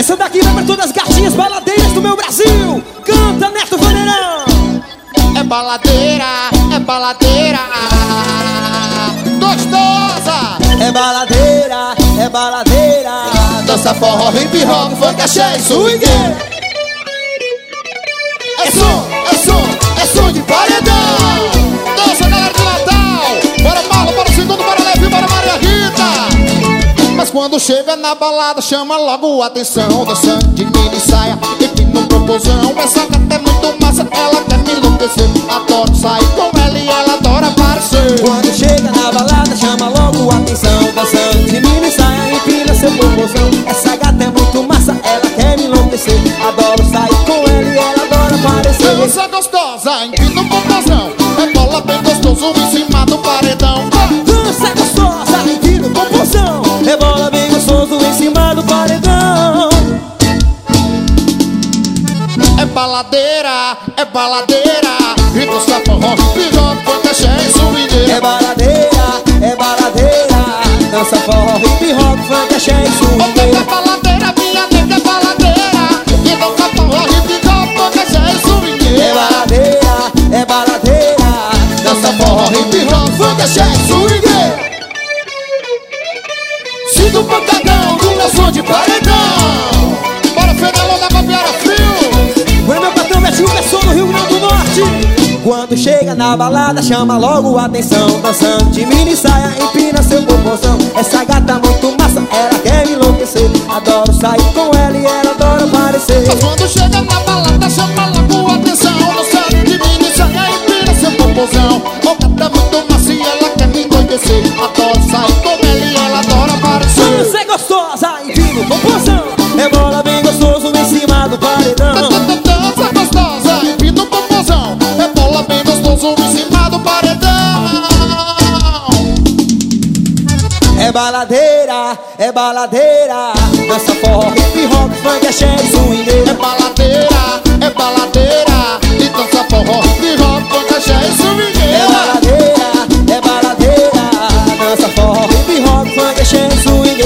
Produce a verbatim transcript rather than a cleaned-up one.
Essa daqui vai pra todas as gatinhas baladeiras do meu Brasil. Canta, Neto Vaneirão. É baladeira, é baladeira gostosa. É baladeira, é baladeira. Dança forró, hip hop, funk, axé e swing. É som, é som, é som de paredão. Dança, galera de Natal. Bora Marlon, bora segundo, bora Levi, bora Maria Rita. Mas quando chega na balada chama logo a atenção. Dançando de mini saia e pino propulsão. Essa gata é muito massa, ela quer me enlouquecer. Adoro sair com ela e ela adora aparecer. Quando chega na balada chama logo a atenção. Dançando de mini saia e empina seu propulsão. Essa gata é muito massa, ela quer me enlouquecer. Adoro sair com ela e ela adora aparecer. Dança gostosa, empina o popozão. É bola bem gostoso em cima do paredão. Dança gostosa, empina o popozão. É bola bem gostoso em cima do paredão. É baladeira, é baladeira. E dança forró, hip hop, funk, axé e swing. É baladeira, é baladeira. Dança forró, hip hop, funk, axé e swing. É baladeira, minha nega é baladeira. E dança forró, hip hop, funk, axé e swing. É baladeira, é baladeira. Dança forró, hip hop, funk, axé e swing. Sinto o pancadão do meu som de paredão. Bora Fenelon da Babiara Frio. Quando meu patrão mete o pessoal no Rio Grande do Norte. Quando chega na balada chama logo a atenção. Dançando de mini saia, empina seu popozão. Essa gata muito massa, ela quer me enlouquecer. Adoro sair com ela e ela adora aparecer. Mas quando chega na balada chama logo a atenção. Dançando de mini saia, empina seu popozão. O gata muito massa e ela quer me enlouquecer. Adoro sair com ela e ela adora aparecer. Dança é gostosa, empina o popozão. É bola bem gostoso em cima do paredão. Dança gostosa, empina o popozão. É bola bem gostoso em cima do paredão. É baladeira, é baladeira. Dança forró, hip hop, funk, axé e swing. É baladeira, é baladeira. E dança forró, hip hop, funk, axé e swing. É baladeira, é baladeira. Dança forró, hip hop, funk, axé e swing.